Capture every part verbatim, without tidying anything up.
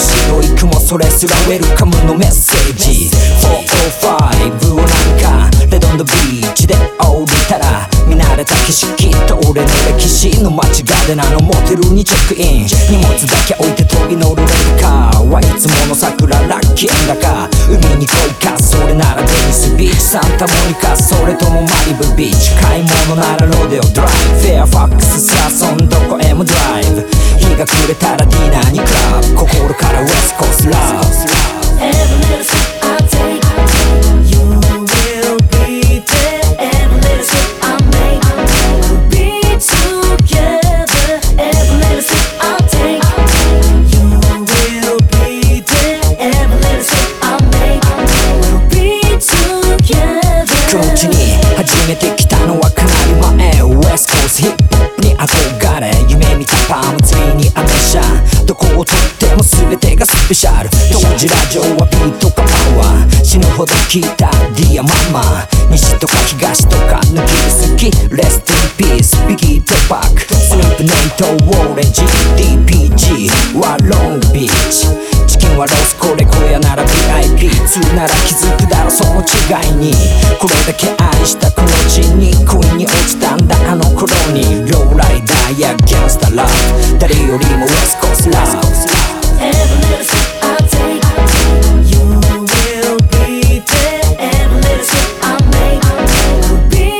白い雲それすらウェルカムのメッセージ。フォーオーファイブをなんかレドンドビーチで降りたら見慣れた景色と俺の歴史の街ガーデナーのモテルにチェックイン。荷物だけ置いて飛び乗るレンタカーはいつもの桜ラッキーだか。海に行こうかそれならベニスビーチサンタモニカそれともマリブビーチ。買い物ならロデオドライブフェアファックスサーソンどこへもドライブ。日が暮れたらディナーにクラブ心からウエストコーストラブ。Every little step I take, you will be there. Every little step I make, we'll be together. Every little step I take, you will be there. Every little step I make, we'll be together. この地に初めて来たのはかなり前。ウエストコーストヒップホップに憧れ夢見たパームツリーにアメ車。どこをとっても全てがスペシャル。当時ラジオはビートかパワー死ぬほど聞いたディアママ。西とか東とか抜き好きレストインピースビギートバックスヌープネイトウォーレンジ ディーピージー はロングビーチ。チキンはロスこれ小屋なら ブイアイピー ツーなら気づくだろその違いに。これだけ愛したこの地に恋に落ちたんだあの頃に。ローライダーやギャンスターラブ誰よりもウエストコーストラブ。Every little step I take, you will be there. Every little step I make, we'll be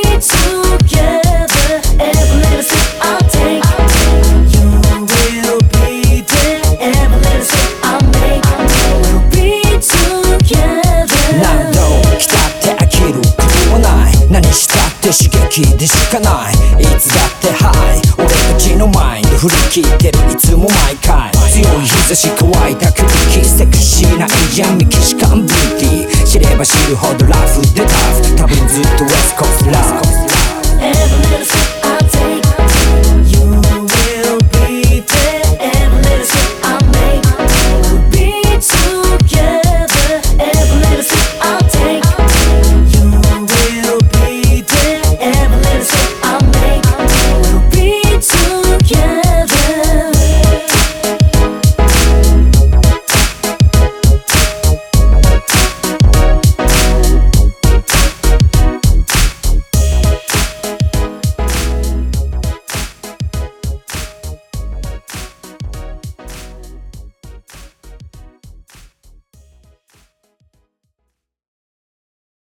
together. Every little step I take, you will be there. Every little step I make, we'll be together. 何度来たって飽きることはない。何したって刺激でしかない。いつだってハイ俺たちのマインド振り切ってるいつも毎回。強い日差し乾いた空気セクシーなエイジアンメキシカンビューティー知れば知るほどラフでタフ多分ずっとウエストコーストラブ。